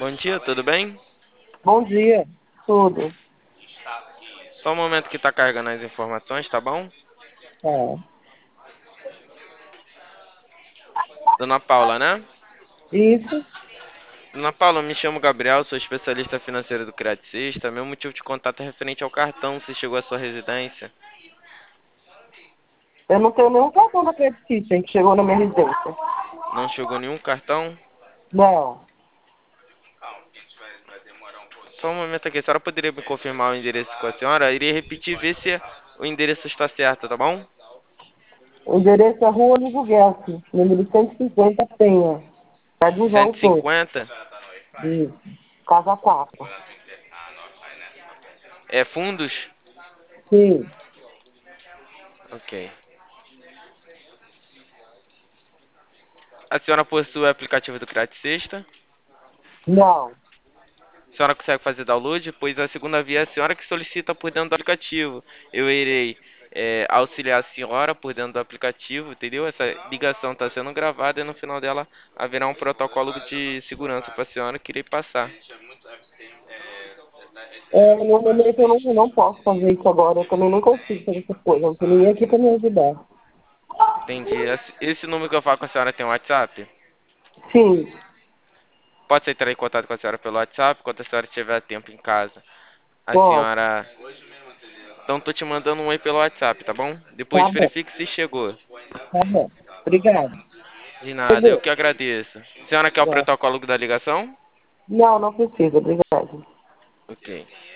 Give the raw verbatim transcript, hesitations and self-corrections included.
Bom dia, tudo bem? Bom dia, tudo. Só um momento que está carregando as informações, tá bom? É. Dona Paula, né? Isso, Dona Paula, me chamo Gabriel, sou especialista financeiro do Credicista. Meu motivo de contato é referente ao cartão, se chegou à sua residência. eu não tenho nenhum cartão da Credit System que chegou na minha residência. Não chegou nenhum cartão? Não, Só um momento aqui, a senhora poderia me confirmar o endereço com a senhora? Eu iria repetir e ver se o endereço está certo, tá bom? o endereço é Rua Olivo Guelfi, número cento e cinquenta Penha, Jardim João cento e Pessoa. cinquenta? Isso, Casa quatro. É fundos? Sim, Ok. A senhora possui o aplicativo do Credicista? não. A senhora consegue fazer download, pois a segunda via é a senhora que solicita por dentro do aplicativo. Eu irei é, auxiliar a senhora por dentro do aplicativo, entendeu? Essa ligação está sendo gravada e no final dela haverá um protocolo de segurança para a senhora que irei passar. É, no momento eu não, não posso fazer isso agora, eu também nem consigo fazer essa coisa, não tem ninguém aqui para me ajudar. Entendi. Esse esse número que eu falo com a senhora tem um WhatsApp? Sim, Pode ser entrar em contato com a senhora pelo WhatsApp quando a senhora tiver tempo em casa. A posso, senhora. Então tô te mandando um oi pelo WhatsApp, tá bom? Depois tá bom, verifique se chegou. tá bom. Obrigado. De nada, eu Chegou. que agradeço. A senhora quer o É. protocolo da ligação? Não, não precisa, obrigado. Ok.